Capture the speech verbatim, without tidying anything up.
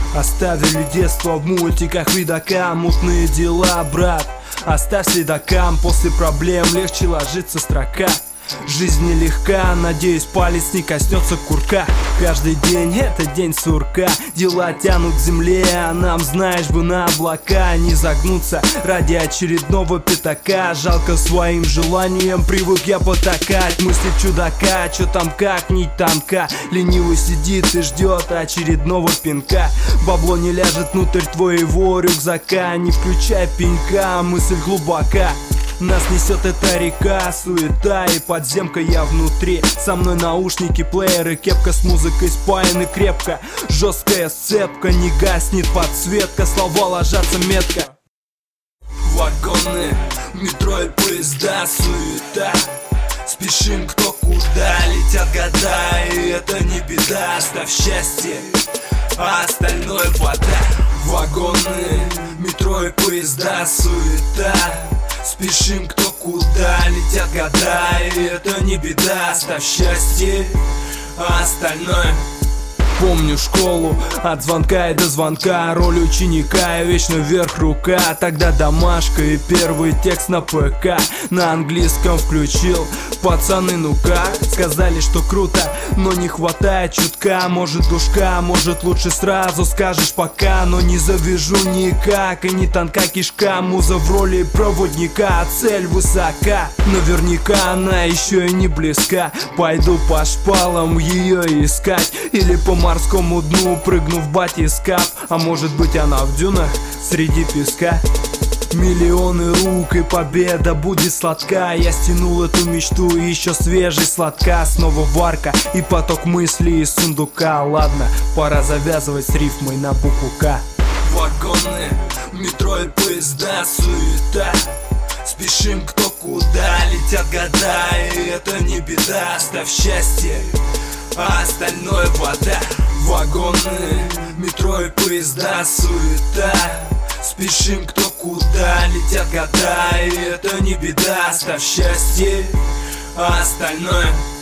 Оставили детство в мультиках видока. Мутные дела, брат, оставь следакам. После проблем легче ложится строка. Жизнь нелегка, надеюсь, палец не коснется курка. Каждый день это день сурка. Дела тянут к земле, а нам, знаешь бы, на облака не загнуться ради очередного пятака. Жалко своим желанием, привык я потакать. Мысли чудака, чё там как, нить тонка. Ленивый сидит и ждет очередного пинка. Бабло не ляжет внутрь твоего рюкзака. Не включай пенька, мысль глубока. Нас несет эта река, суета и подземка, я внутри. Со мной наушники, плееры, кепка с музыкой спаяны крепко. Жесткая сцепка, не гаснет подсветка, слова ложатся метко. Вагоны, метро и поезда, суета. Спешим кто куда, летят года, и это не беда. Оставь счастье, а остальное вода. Вагоны, метро и поезда, суета. Спешим кто куда, летят года, и это не беда. Оставь счастье, а остальное. Помню школу, от звонка и до звонка. Роль ученика и вечно вверх рука. Тогда домашка и первый текст на ПК. На английском включил, пацаны, ну как? Сказали, что круто, но не хватает чутка. Может душка, может лучше сразу скажешь пока. Но не завяжу никак, и не тонка кишка. Муза в роли проводника, а цель высока. Наверняка она еще и не близка. Пойду по шпалам ее искать. Или по морскому дну прыгну в батискаф. А может быть она в дюнах среди песка. Миллионы рук и победа будет сладка. Я стянул эту мечту и еще свежий сладка. Снова варка и поток мыслей из сундука. Ладно, пора завязывать с рифмой на букву К. Вагоны, метро и поезда, суета. Спешим кто куда, летят года, и это не беда. Оставь счастье, а остальное вода. Вагоны, метро и поезда, суета. Спешим кто куда, летят года, и это не беда. Оставь счастье, а остальное